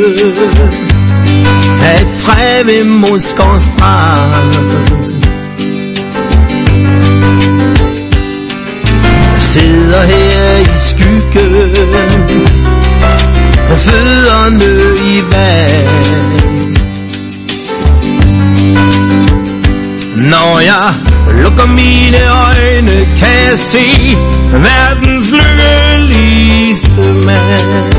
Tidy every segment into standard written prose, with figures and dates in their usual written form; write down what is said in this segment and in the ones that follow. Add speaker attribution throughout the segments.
Speaker 1: af et træ ved Moskov Strand. Jeg sidder her i skyggen med fødderne i vand. Når jeg lukker mine øjne, kan jeg se verdens lykkeligste mand.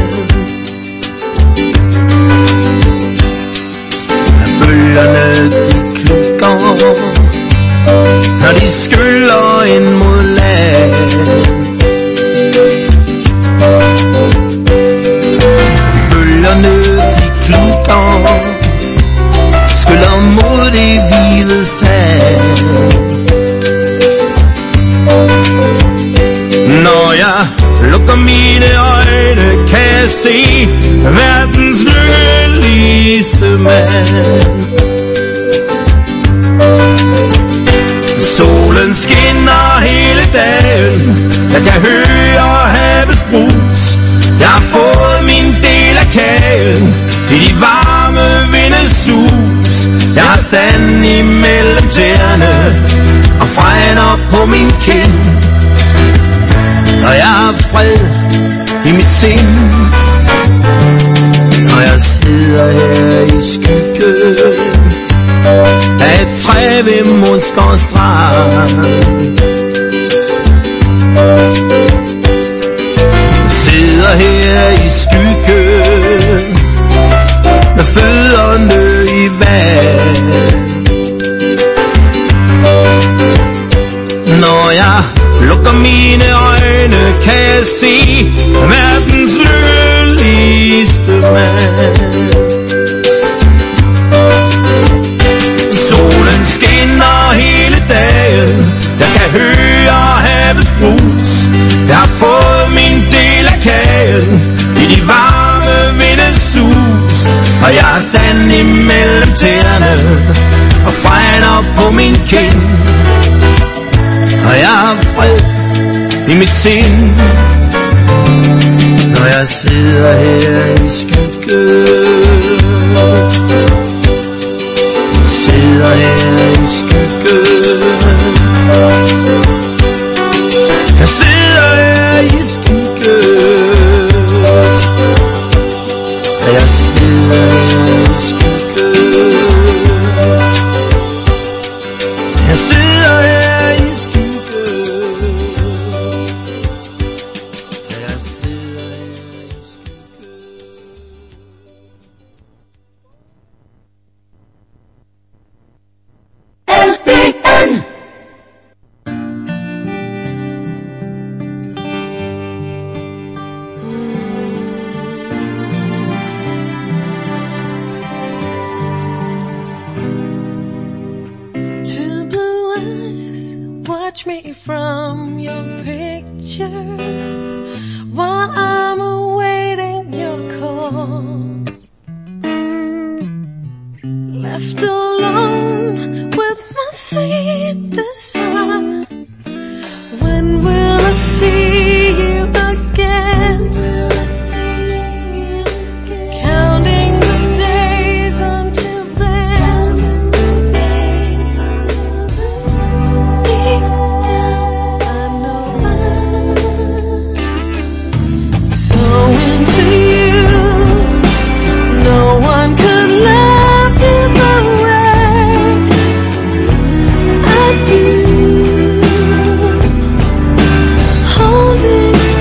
Speaker 1: Bølgerne de klukker, når de skyller ind mod land. Bølgerne de klukker, skyller mod det hvide sand. Når jeg lukker mine øjne, kan jeg se verdens lykkeligste mand. Solen skinner hele dagen, jeg kan høre havets brus. Jeg har fået min del af kagen i de varme vindes sus. Jeg har sand imellem tæerne og fregner på min kind. Og jeg har fred i mit sind, når jeg sidder her i skyggen af et træ ved Moskov Strand. Jeg sidder her i skyggen med fødderne i vand. Når jeg lukker mine øjne, kan jeg se verdens lykkeligste mand. Solen skinner hele dagen, jeg kan høre havets brus. Jeg har fået min del af kagen i de varme vindes sus. Og jeg har sand imellem tæerne og fregner på min kind. Og jeg har fred i mit sind, når jeg sidder her i skyggen. Jeg sidder her i skyggen. Jeg sidder her i skyggen. Jeg sidder her i skyggen. Jeg sidder her i skyggen. Jeg sidder her i skyggen.
Speaker 2: LPN
Speaker 3: watch me from your picture while I'm awaiting your call. Left alone with my sweet desire. When will I see you again? Counting the days until then. Deep down I know I'm so into you. No one could love you the way I do. Holding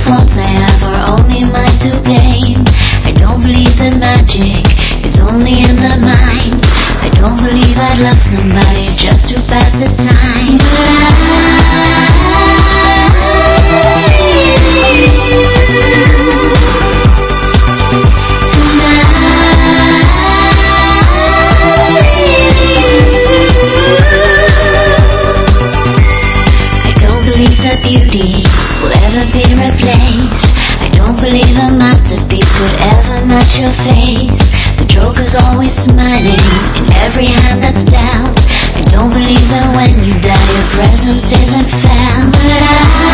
Speaker 4: faults I have are only mine to blame. I don't believe that magic is only in the mind. I don't believe I'd love somebody just to pass the time. I don't believe that beauty will ever be replaced. I don't believe a masterpiece could ever match your face. The Joker's always smiling in every hand that's dealt. I don't believe that when you die your presence isn't felt. But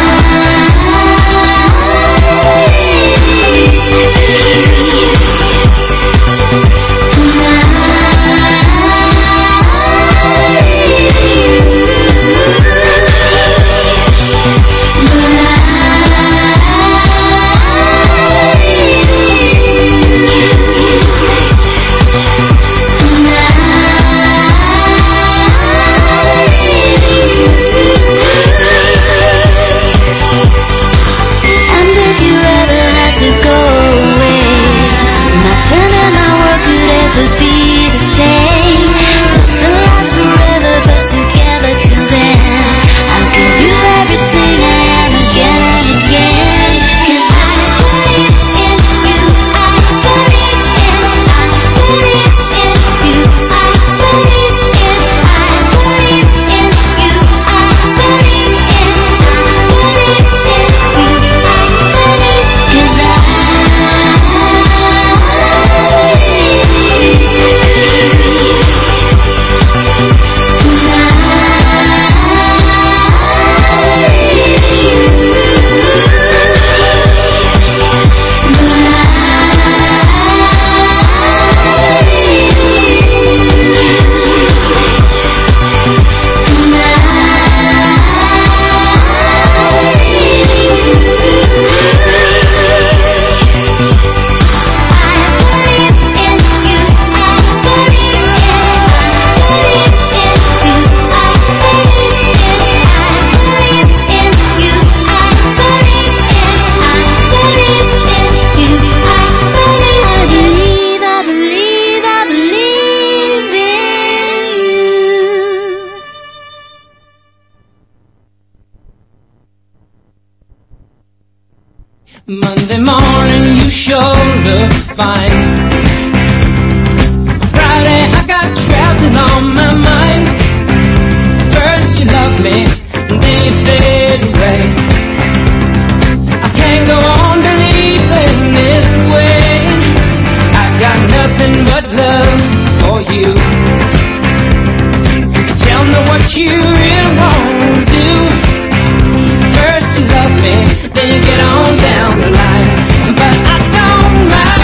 Speaker 5: Monday morning you sure look fine. Friday I got traveling on my mind. First you love me, then you fade away. I can't go on believing this way. I got nothing but love for you. Tell me what you really want to do. First you love me, then you get on down the line. But I don't mind.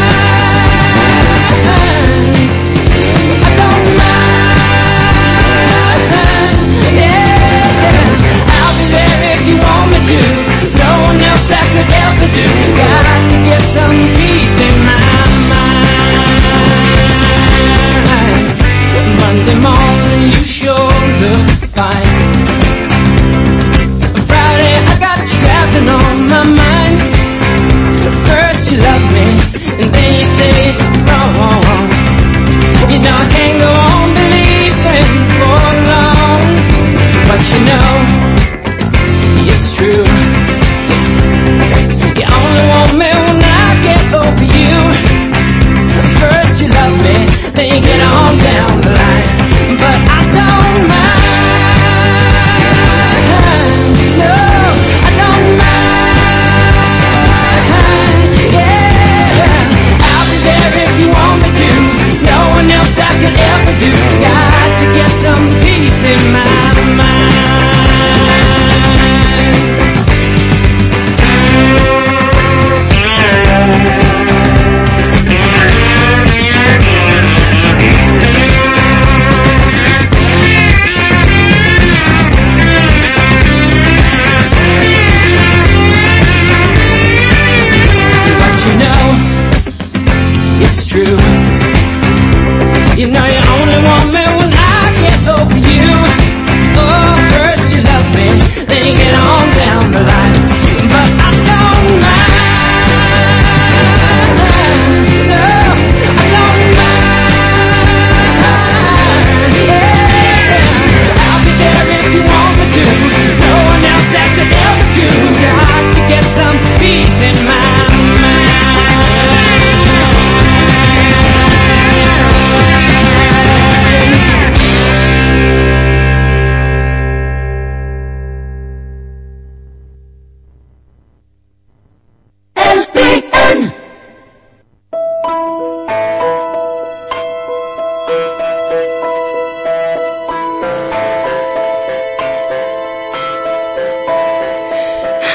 Speaker 5: I don't mind. Yeah, I'll be there.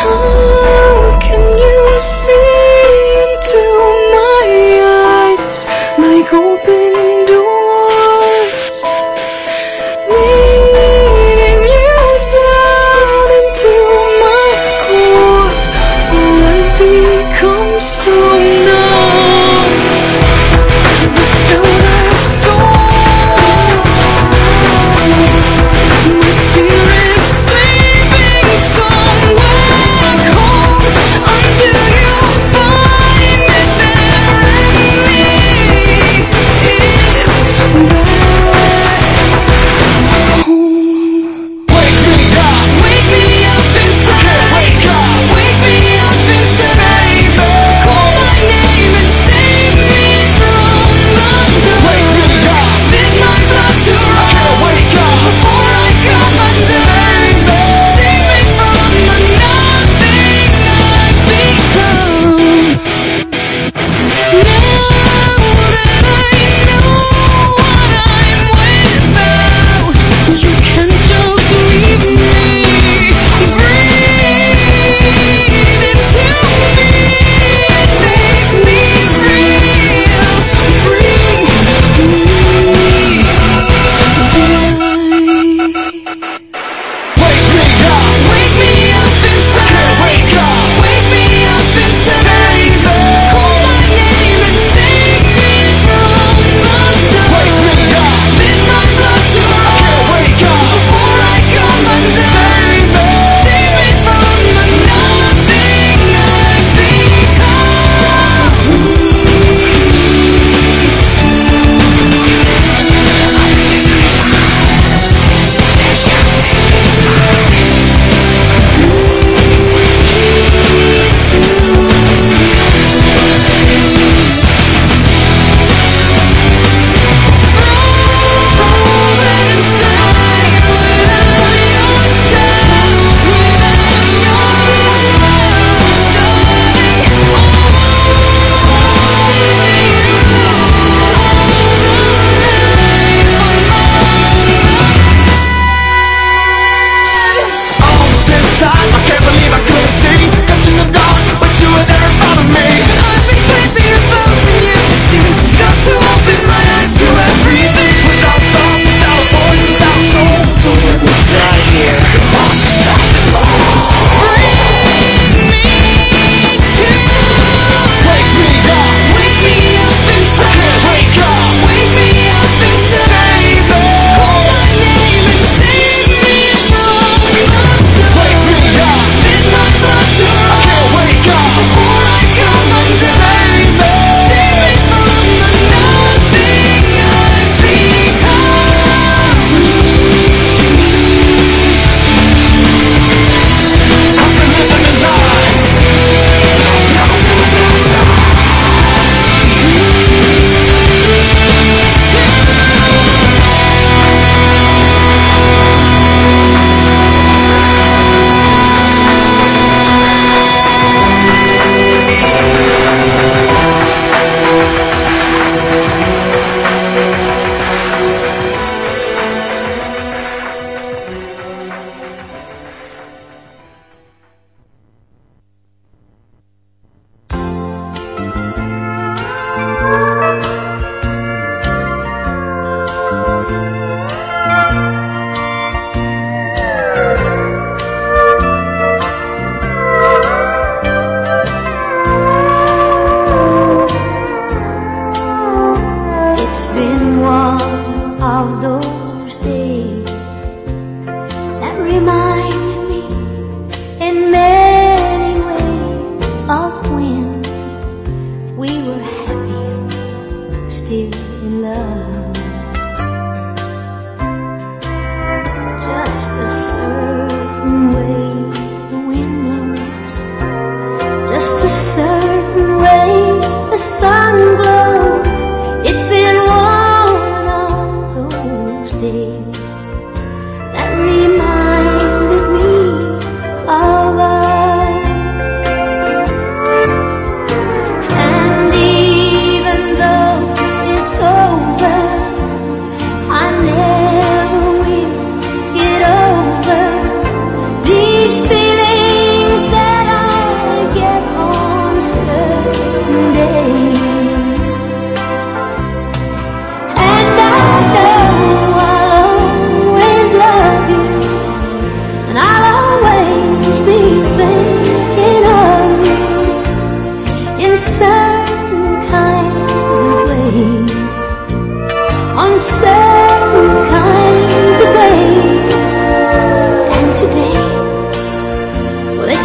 Speaker 3: How can you see into my eyes like open doors, leading you down into my core? Oh, I've become so numb without a soul. My spirit's sleeping somewhere cold until you find me there and lead it back home.
Speaker 1: Wake me up,
Speaker 3: Wake me up inside.
Speaker 1: wake up,
Speaker 3: Wake me up inside.
Speaker 1: baby.
Speaker 3: Call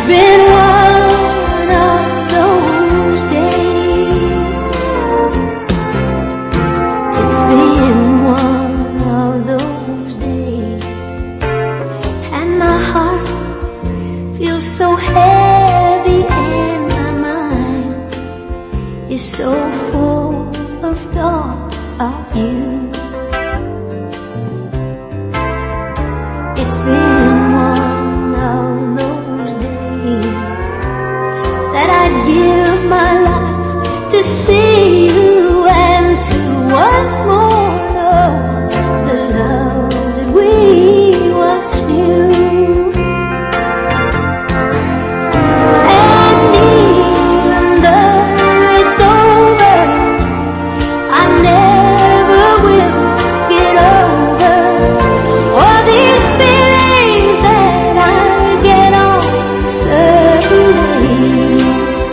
Speaker 3: It's been one of those days. It's been one of those days. And my heart feels so heavy and my mind is so full of thoughts of you. It's been one of those days that I'd give my life to see you and to once more know the love that we once knew. And even though it's over, I never will get over all these feelings that I get on certain days.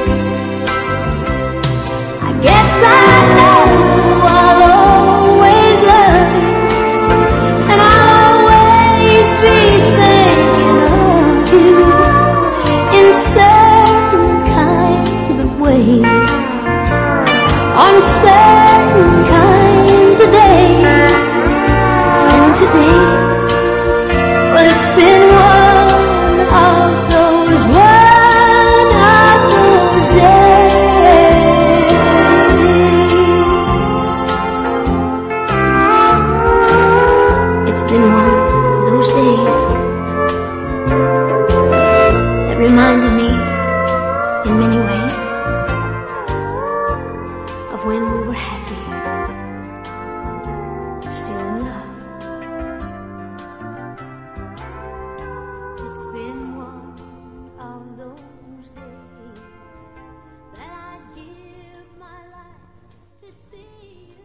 Speaker 3: I guess I know I'll always love you, and I'll always be thinking of you in certain kinds of ways, on certain kinds of days. And today, well, it's been one of those days. It's been one of those days that reminded me in many ways of when we were happy, still in love. It's been one of those days that I'd give my life to see you.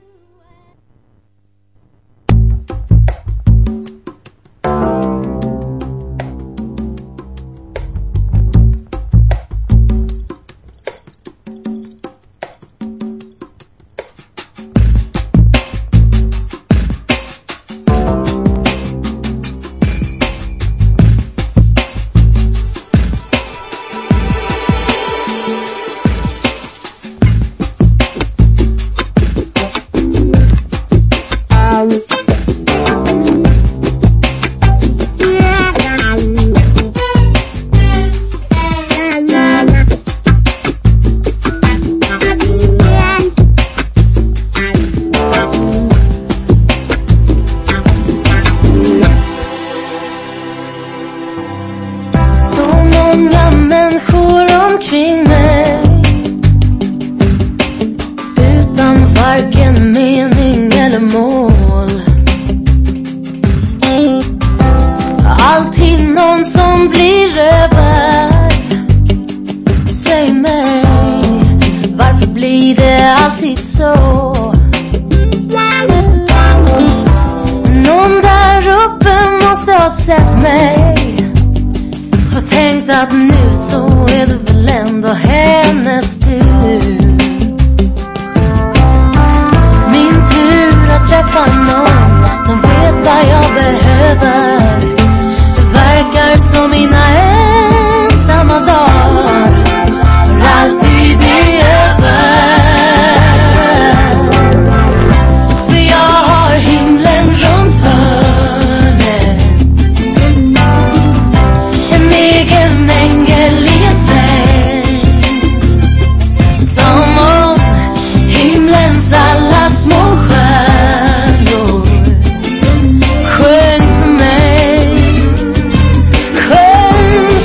Speaker 3: Så många människor omkring mig utan varken mening eller mål. Alltid någon som blir över. Säg mig, varför blir det alltid så? Någon där uppe måste ha sett mig och tänkt att nu så är det väl ändå hennes tur. Min tur att träffa någon som vet vad jag behöver. Det verkar som mina ensamma dagar för alltid är över. För jag har himlen runt hörnet, en egen ängel i en säng, som om himlens alla små stjärnor sjöng för mig, sjöng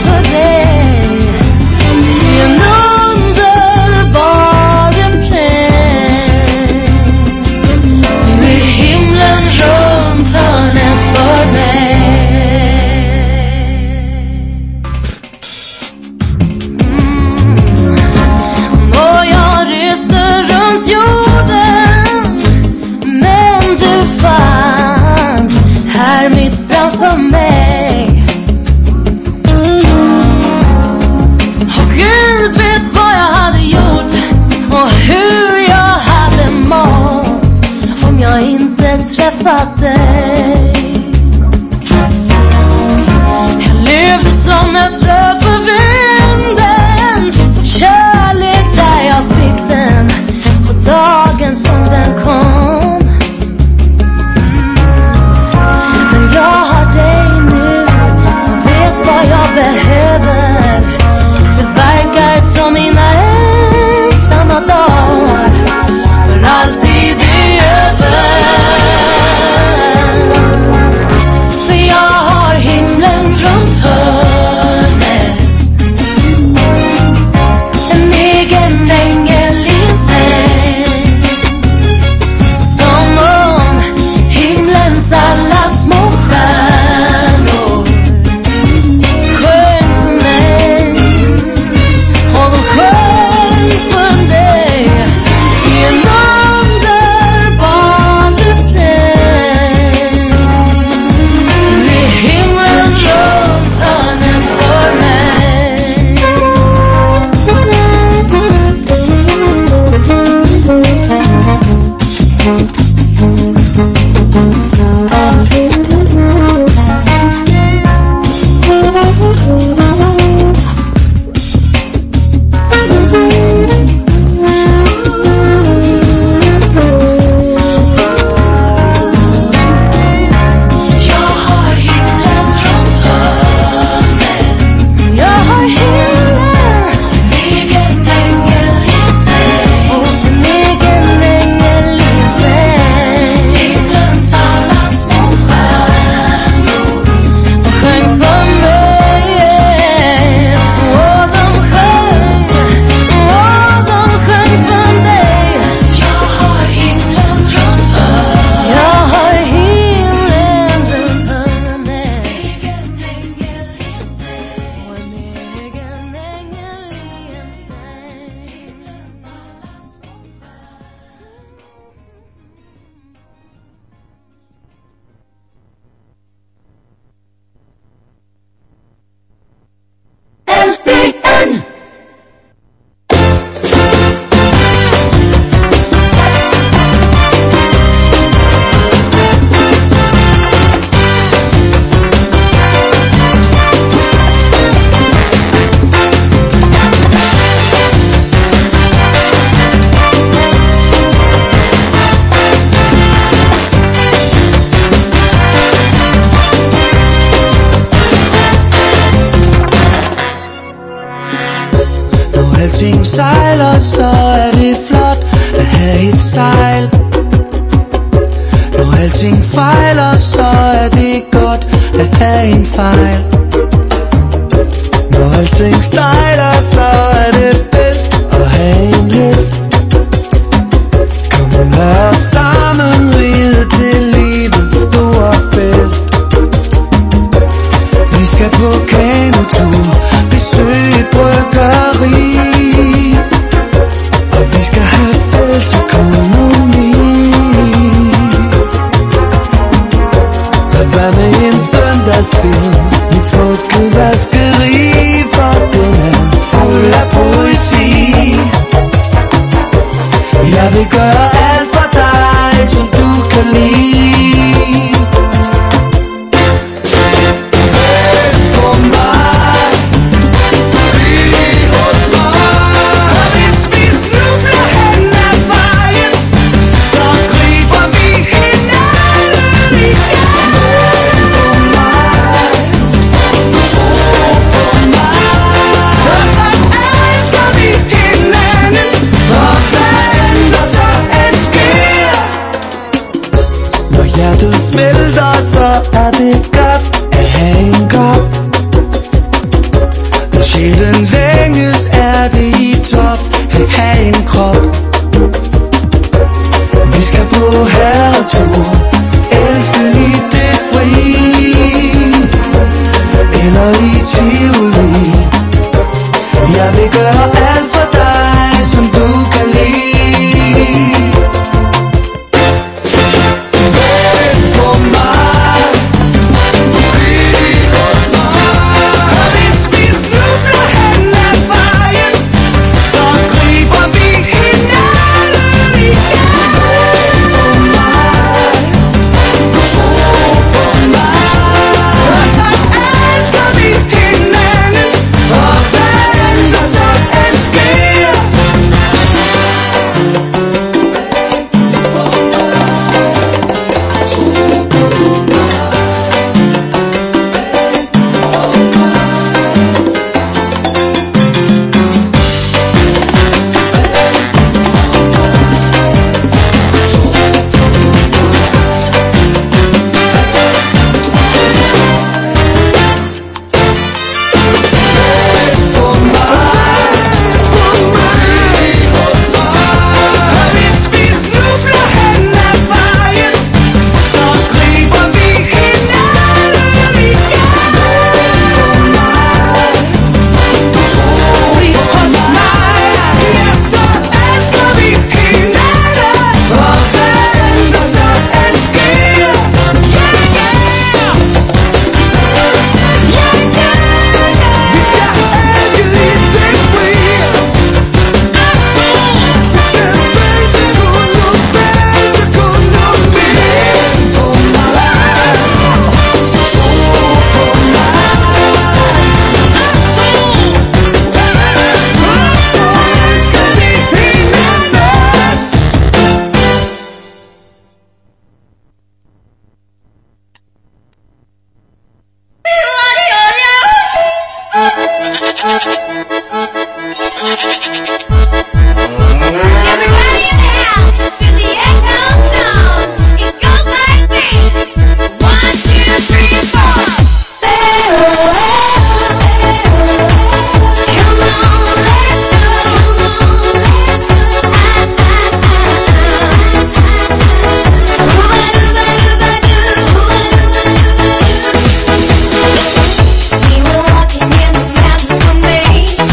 Speaker 6: alting sejler, så er det flot at have et sejl. Når alting fejler, så er det godt at have en fejl. Når alting stejler, så er det bedst at have en hest. Kom og lad os sammen ride til livets store fest. Vi skal på kanotur, besøge et bryggeri, og vi skal have fælles-økonomi. Hvad med en søndagsfilm i trukket vaskeri, for den er fuld af poesi. Jeg vil gøre alt for dig, som du kan lide. Vent på mig, bliv hos mig, og hvis vi snubler hen ad vejen, så griber vi hinanden i gang. Vent på mig, tro på mig, og så elsker vi hinanden, og hvad end der så end sker. Når hjertet smelter, så er det godt at have en kop. Når sjælen længes, er det i top at have en krop. Vi skal på herretur, elske i det fri, eller i Tivoli. Jeg vil gøre alt for dig, som du kan lide. Vent på mig, bliv hos mig, og hvis vi snubler hen ad vejen, så griber vi hinanden i gang. Vent på mig, tro på mig, og så elsker vi hinanden, og hvad end der så end sker.
Speaker 3: Everybody in the house, feel the echo sound. It goes like this. 1, 2, 3, 4. Come on, let's go. We were walking in the mountains one day.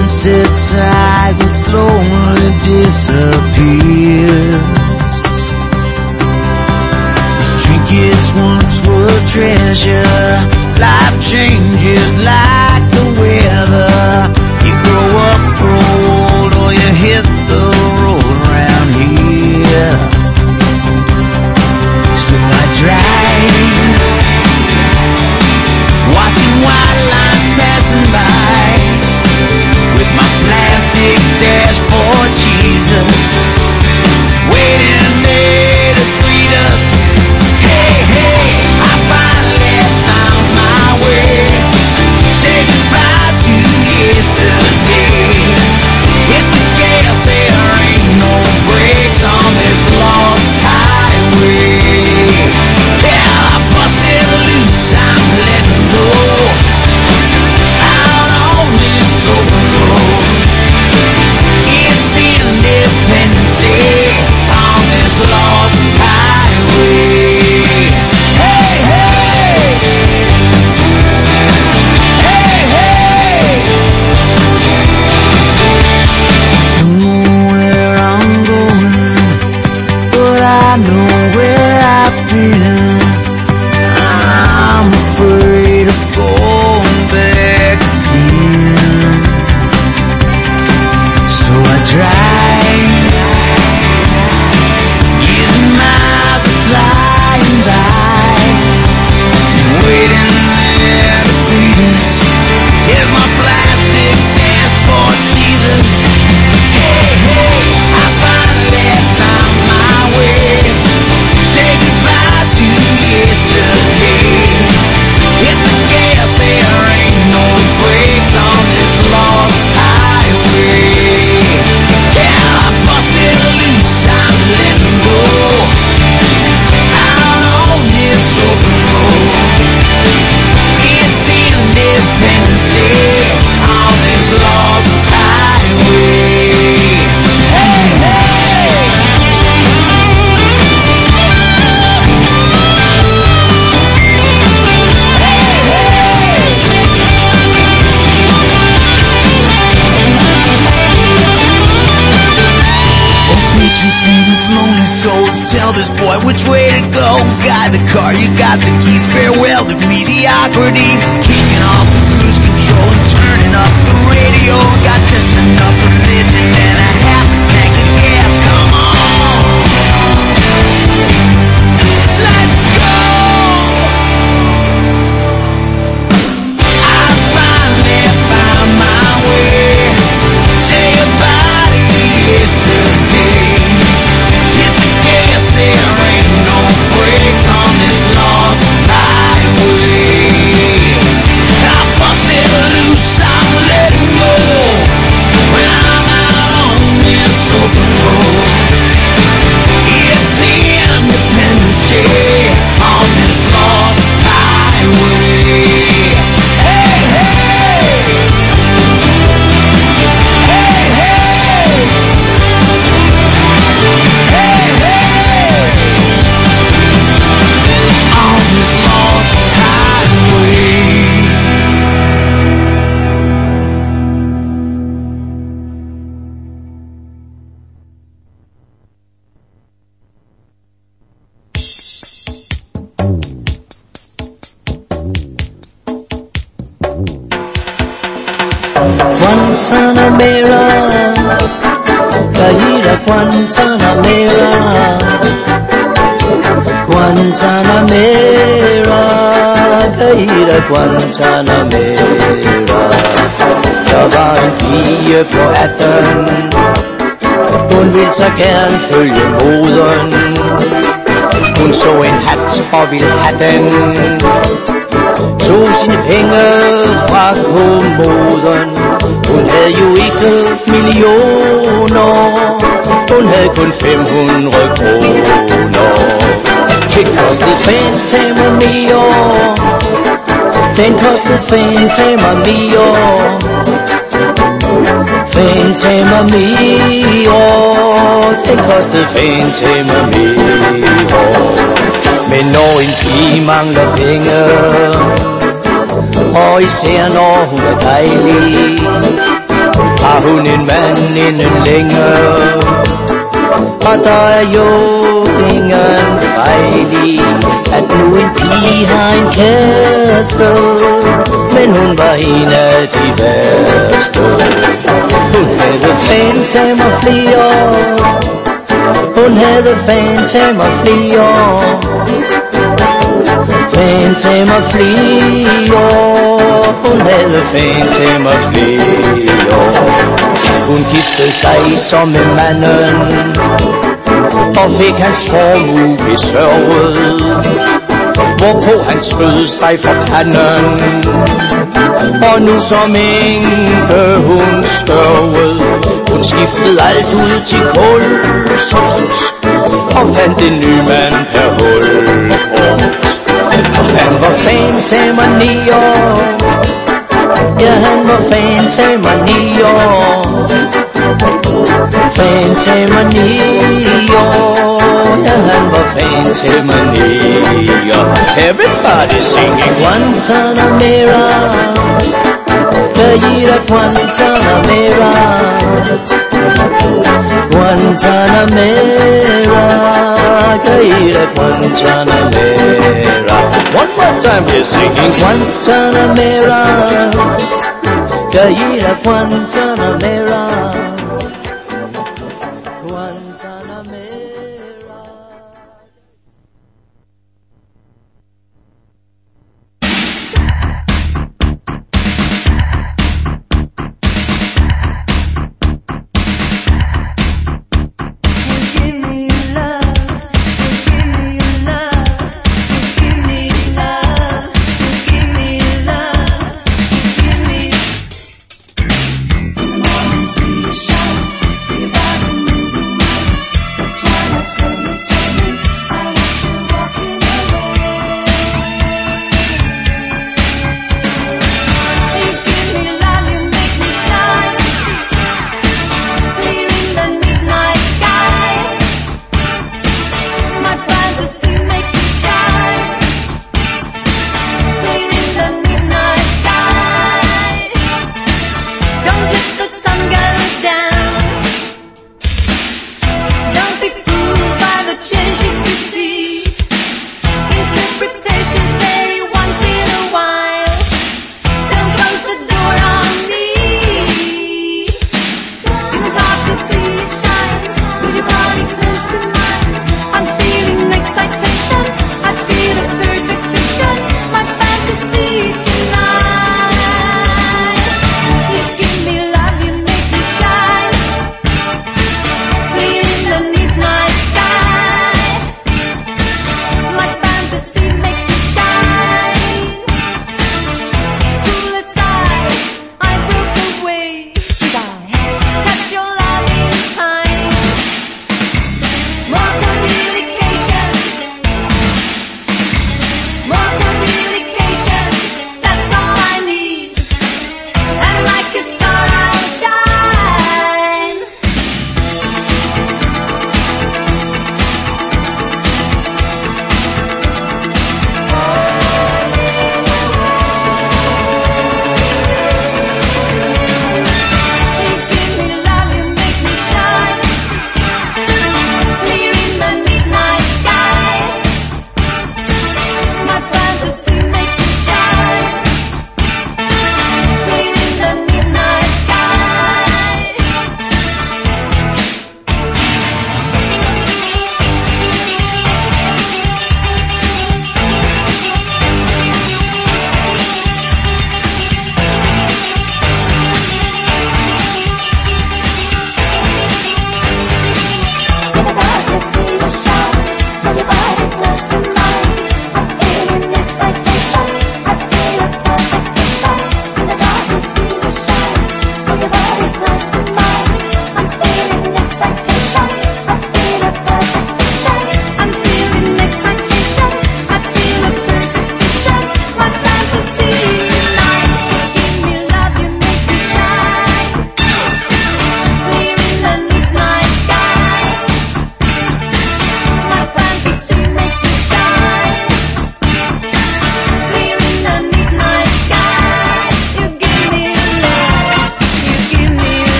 Speaker 6: blinks its eyes and slowly disappears. These trinkets once were treasure. Life changes like the weather. You grow up, grow old, or you hit the road around here. So I drive, watching white lines passing by, with my plastic dashboard Jesus, waiting there to greet us. Hey, hey, I finally found my way. Say goodbye to yesterday. Hit the gas, there ain't no brakes on this lost highway. Yeah, I busted loose, I'm letting go out on this open road. It's Independence Day on this lost highway. Hey, hey, hey, hey. Don't know where I'm going, but I know where I've been. I'm afraid of going back again. So I drive, years and miles are flying by, and waiting there to greet us. Here's my plastic dashboard Jesus. Hey, hey, I finally found my way. Say goodbye to yesterday. Hit the gas, there ain't no brakes on this lost highway. Yeah, I busted loose, I'm letting go out on this open road. It's Independence Day on this lost highway. Hey, hey. Patriots and lonely souls, tell this boy which way to go. Guide the car, you got the keys. Farewell to mediocrity. Kicking off the cruise control and turning up the radio. Got just enough religion and a half a tank of gas. Come on, let's go. I finally found my way. Say goodbye to yesterday. Hit the gas, there ain't no brakes on this lost highway. I busted loose, I'm letting go when I'm out on this open road. It's Independence Day on this lost highway. Hey, hey, hey, hey, hey, hey, on this lost highway. Guantanamera, caída Guantanamera, Guantanamera, caída Guantanamera. Der var en pige på 18, hun ville så gerne følge moden. Hun så en hat og ville have den, tog sine penge fra kommoden. Hun havde jo ikke millioner, hun havde kun 500 kroner. Det kostede Fantama mere, den kostede Fantama mere, Fantama mere, den kostede Fantama mere. Men når en pige mangler penge, og især når hun er dejlig,
Speaker 7: var hun en mand inden længe. Og der er jo ingen fejl i, at nu en pige har en kæreste, men hun var en af de værste. Hun havde fantæmmer flere, hun havde fantæmmer flere, fantæmmer flere, hun havde fantæmmer flere. Hun giftede sig som en manden, og fik hans formue besørget, hvorpå han skød sig for panden. Og nu som enke hun størvede, hun skiftede alt ud til kulsort, og fandt en ny mand per hulkort. Han var fantæmmer 9 år, ja han var fantæmmer 9 år, fantæmmer 9 år, ja han var fantæmmer 9 år. Everybody singing Guantanamera, Caída Guantanamera, Guantanamera, Caída Guantanamera. One more time we're singing Guantanamera, Caída Guantanamera, Guantanamera.
Speaker 8: Give me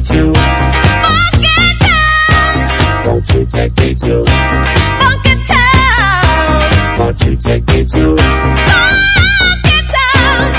Speaker 8: to Funky Town? Won't you take me to Funky Town? Won't you take me to Funky Town?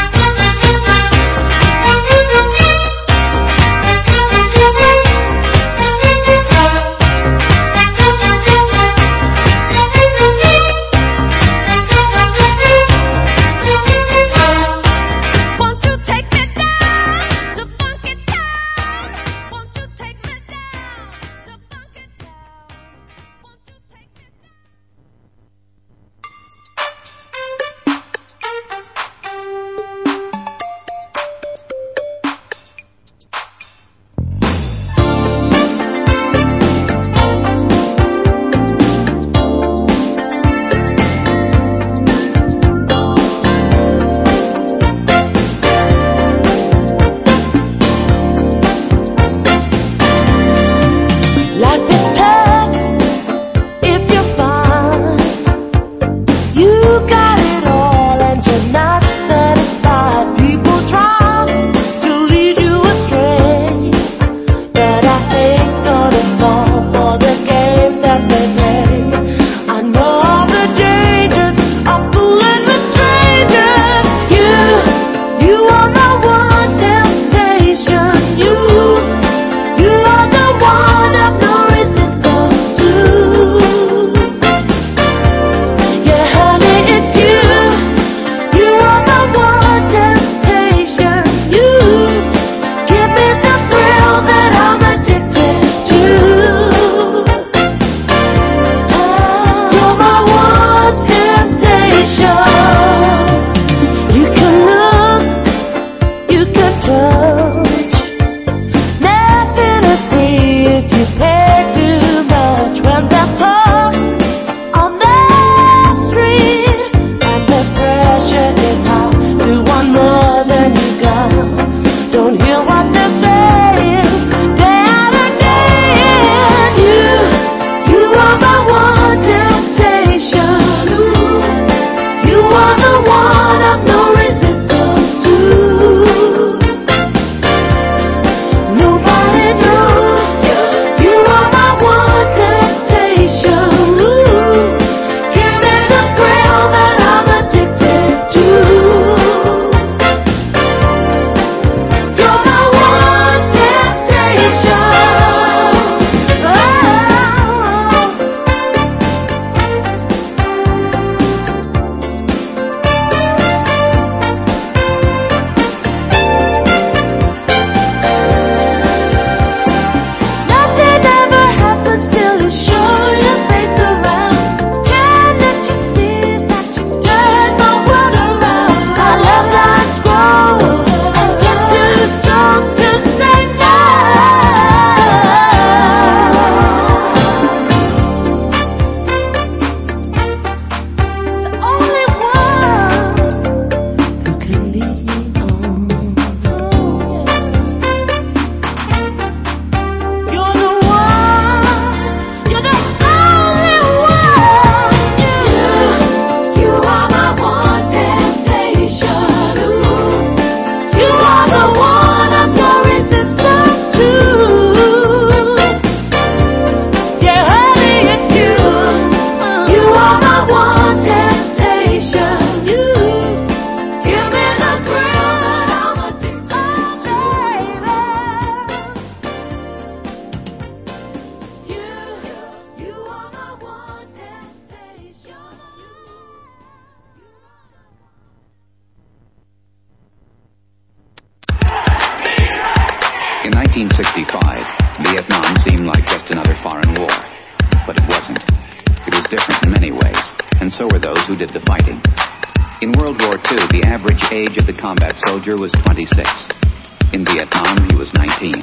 Speaker 9: In 1965, Vietnam seemed like just another foreign war. But it wasn't. It was different in many ways, and so were those who did the fighting. In World War II, the average age of the combat soldier was 26. In Vietnam, he was 19.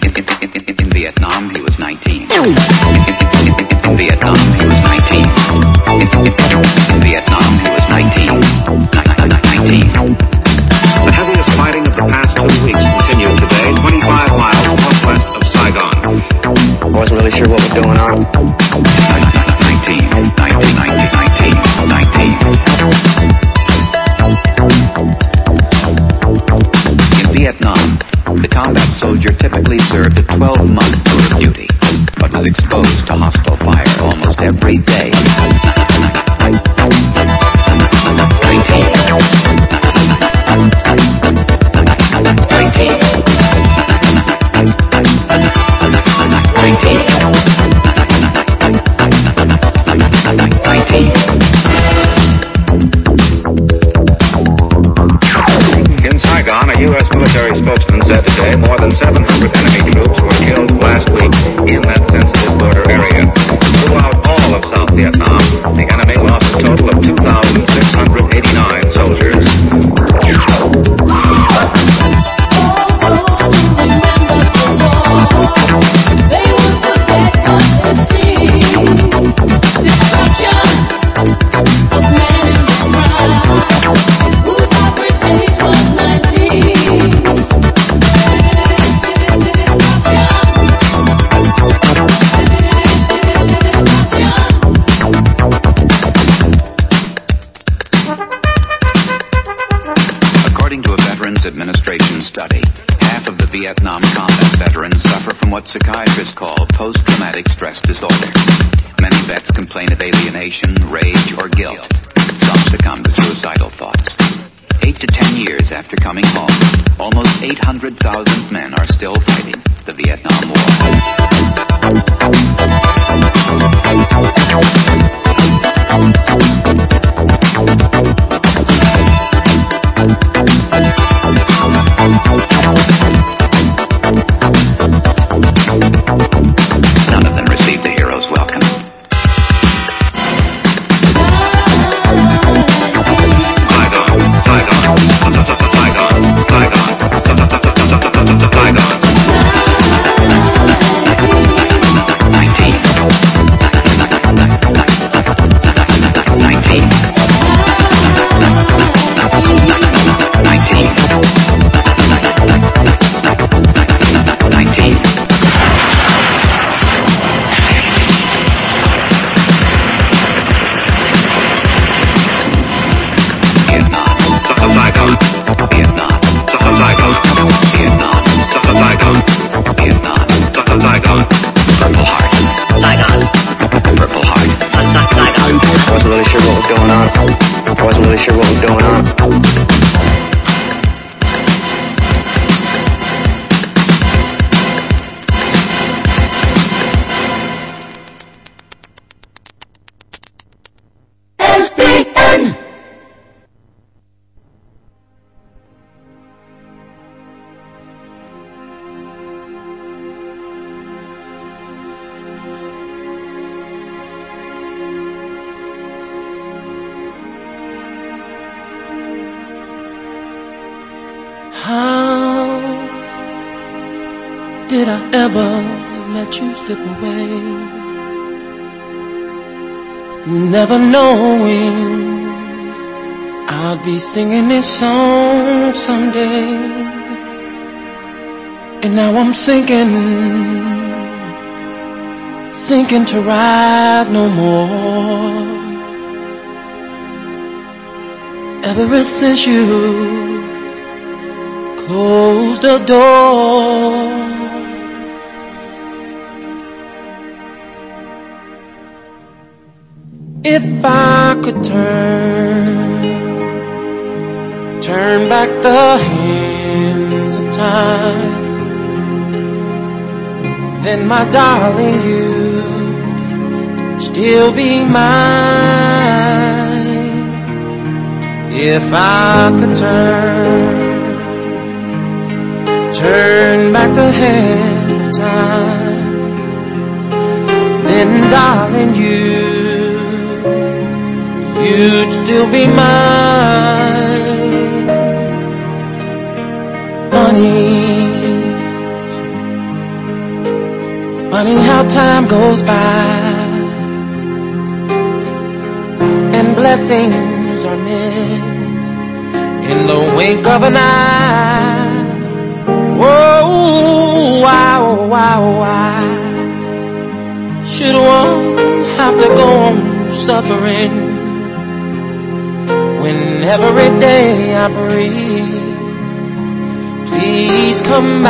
Speaker 9: In Vietnam, he was 19. In Vietnam, he was 19. In Vietnam, he was 19.
Speaker 10: The heaviest fighting of the past 2 weeks continued today, 25 miles northwest of Saigon.
Speaker 11: I wasn't really sure what was going on.
Speaker 9: 19. In Vietnam, The combat soldier typically served a 12-month tour of duty, but was exposed to hostile fire almost every day. 19.
Speaker 10: In Saigon, a U.S. military spokesman said today more than 700 enemy troops were killed last week in that sensitive border area. Throughout all of South Vietnam, the enemy lost a total of 2,689 soldiers.
Speaker 9: According to a Veterans Administration study, half of the Vietnam combat veterans suffer from what psychiatrists call post-traumatic stress disorder. Many vets complain of alienation, rage, or guilt. Some succumb to suicidal thoughts. 8 to 10 years after coming home, almost 800,000 men are still fighting the Vietnam War. None of them received the hero's welcome.
Speaker 5: How did I ever let you slip away? Never knowing I'd be singing this song someday. And now I'm sinking to rise no more. Ever since you close the door, if I could turn back the hands of time, then my darling, you'd still be mine. If I could turn back the hands of time, then darling, you'd still be mine. Funny how time goes by and blessings are missed in the wink of an eye. Whoa, why should one have to go on suffering when every day I breathe? Please come back.